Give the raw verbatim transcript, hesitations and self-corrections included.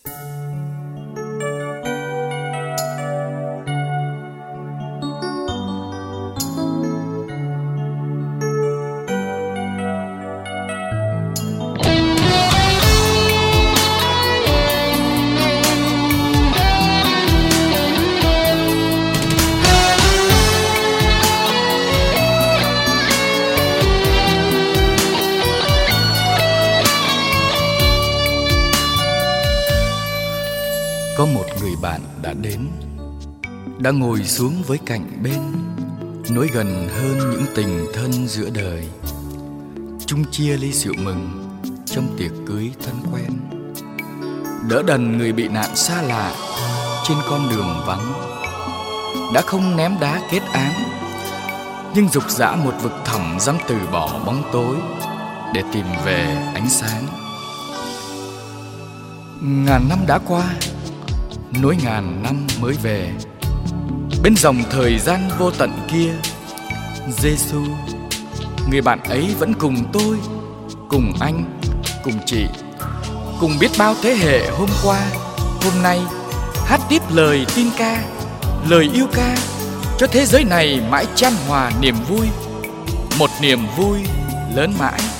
Có một người bạn đã đến, đã ngồi xuống với cạnh bên, nối gần hơn những tình thân giữa đời, chung chia ly rượu mừng trong tiệc cưới thân quen, đỡ đần người bị nạn xa lạ trên con đường vắng. Đã không ném đá kết án, nhưng dục dã một vực thẳm dám từ bỏ bóng tối để tìm về ánh sáng. Ngàn năm đã qua, nối ngàn năm mới về, bên dòng thời gian vô tận kia, Giêsu, người bạn ấy vẫn cùng tôi, cùng anh, cùng chị, cùng biết bao thế hệ hôm qua, hôm nay, hát tiếp lời tin ca, lời yêu ca, cho thế giới này mãi chan hòa niềm vui, một niềm vui lớn mãi.